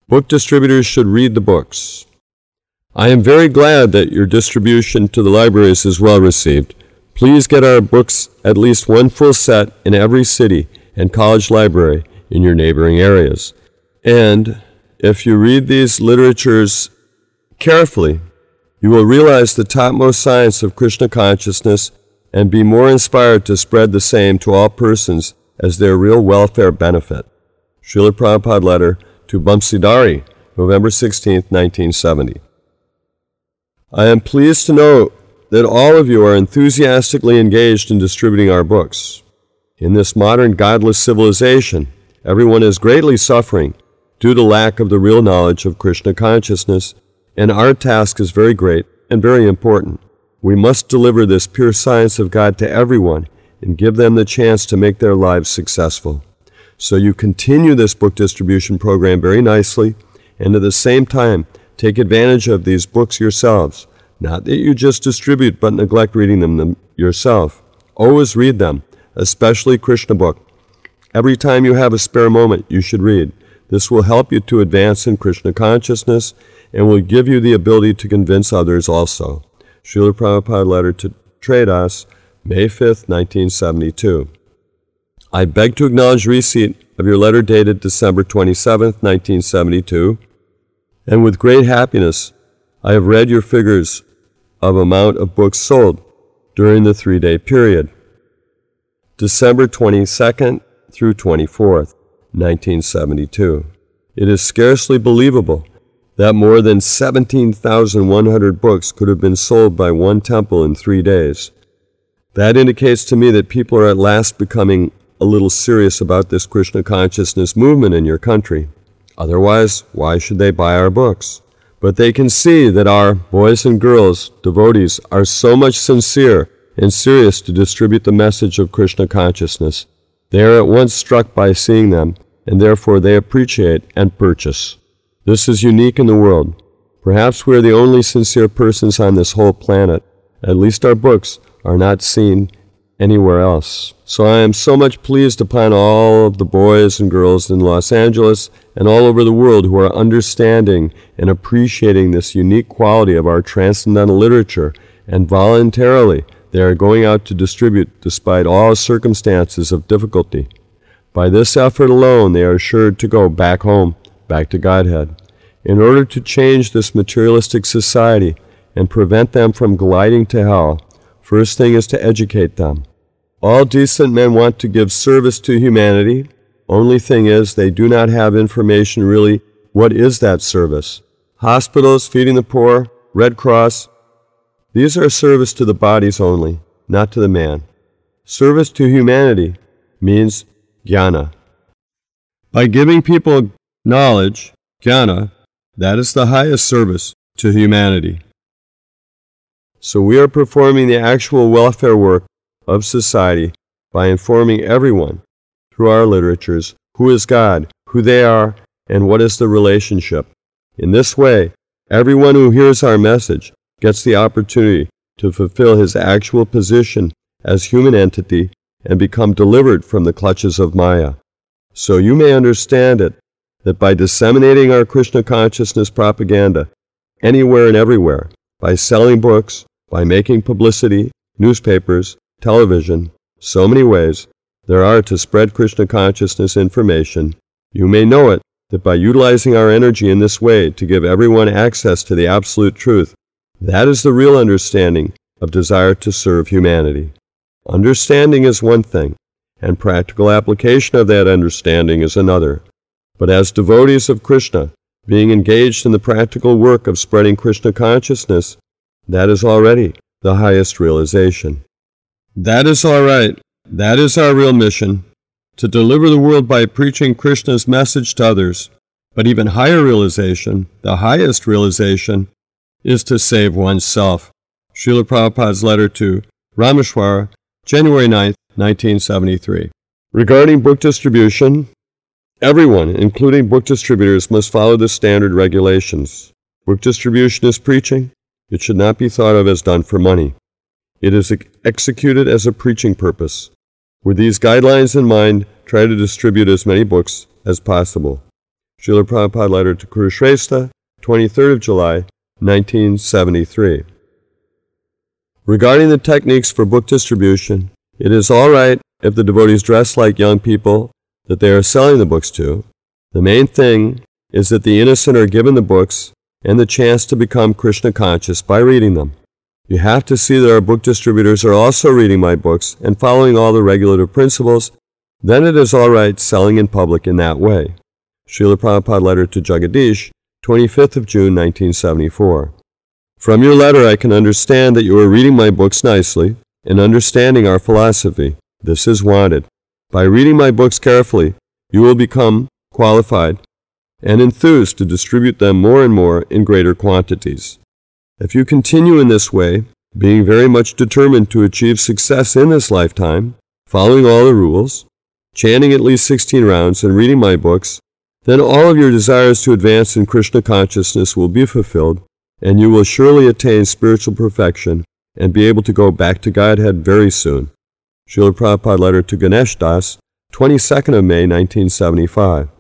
Book distributors should read the books. I am very glad that your distribution to the libraries is well received. Please get our books at least one full set in every city and college library in your neighboring areas. And if you read these literatures carefully, you will realize the topmost science of Krishna consciousness and be more inspired to spread the same to all persons as their real welfare benefit. Srila Prabhupada letter to Bamsidhari, November 16, 1970. I am pleased to know that all of you are enthusiastically engaged in distributing our books. In this modern godless civilization, everyone is greatly suffering due to lack of the real knowledge of Krishna consciousness, and our task is very great and very important. We must deliver this pure science of God to everyone and give them the chance to make their lives successful. So you continue this book distribution program very nicely, and at the same time, take advantage of these books yourselves. Not that you just distribute but neglect reading them yourself. Always read them, especially Krishna book. Every time you have a spare moment, you should read. This will help you to advance in Krishna consciousness and will give you the ability to convince others also. Srila Prabhupada letter to Tradas, May 5, 1972. I beg to acknowledge receipt of your letter dated December 27, 1972, and with great happiness I have read your figures of amount of books sold during the 3-day period, December 22nd through 24th, 1972. It is scarcely believable that more than 17,100 books could have been sold by one temple in 3 days. That indicates to me that people are at last becoming a little serious about this Krishna consciousness movement in your country. Otherwise, why should they buy our books? But they can see that our boys and girls, devotees, are so much sincere and serious to distribute the message of Krishna consciousness. They are at once struck by seeing them, and therefore they appreciate and purchase. This is unique in the world. Perhaps we are the only sincere persons on this whole planet. At least our books are not seen anywhere else. So I am so much pleased upon all of the boys and girls in Los Angeles and all over the world who are understanding and appreciating this unique quality of our transcendental literature, and voluntarily they are going out to distribute despite all circumstances of difficulty. By this effort alone, they are assured to go back home, back to Godhead. In order to change this materialistic society and prevent them from gliding to hell, first thing is to educate them. All decent men want to give service to humanity. Only thing is, they do not have information really what is that service. Hospitals, feeding the poor, Red Cross, these are service to the bodies only, not to the man. Service to humanity means jnana. By giving people knowledge, jnana, that is the highest service to humanity. So we are performing the actual welfare work of society by informing everyone through our literatures who is God, who they are, and what is the relationship. In this way, everyone who hears our message gets the opportunity to fulfill his actual position as human entity and become delivered from the clutches of Maya. So you may understand it, that by disseminating our Krishna consciousness propaganda anywhere and everywhere, by selling books, by making publicity, newspapers, television, so many ways there are to spread Krishna consciousness information, you may know it that by utilizing our energy in this way to give everyone access to the absolute truth, that is the real understanding of desire to serve humanity. Understanding is one thing, and practical application of that understanding is another. But as devotees of Krishna, being engaged in the practical work of spreading Krishna consciousness, that is already the highest realization. That is all right. That is our real mission, to deliver the world by preaching Krishna's message to others. But even higher realization, the highest realization, is to save oneself. Srila Prabhupada's letter to Rameshwara, January 9, 1973. Regarding book distribution, everyone, including book distributors, must follow the standard regulations. Book distribution is preaching. It should not be thought of as done for money. It is executed as a preaching purpose. With these guidelines in mind, try to distribute as many books as possible. Srila Prabhupada letter to Kurushrestha, 23rd of July, 1973. Regarding the techniques for book distribution, it is all right if the devotees dress like young people that they are selling the books to. The main thing is that the innocent are given the books and the chance to become Krishna conscious by reading them. You have to see that our book distributors are also reading my books and following all the regulative principles. Then it is all right selling in public in that way. Srila Prabhupada letter to Jagadish, 25th of June, 1974. From your letter I can understand that you are reading my books nicely and understanding our philosophy. This is wanted. By reading my books carefully, you will become qualified and enthused to distribute them more and more in greater quantities. If you continue in this way, being very much determined to achieve success in this lifetime, following all the rules, chanting at least 16 rounds and reading my books, then all of your desires to advance in Krishna consciousness will be fulfilled, and you will surely attain spiritual perfection and be able to go back to Godhead very soon. Srila Prabhupada letter to Ganesh Das, 22nd of May, 1975.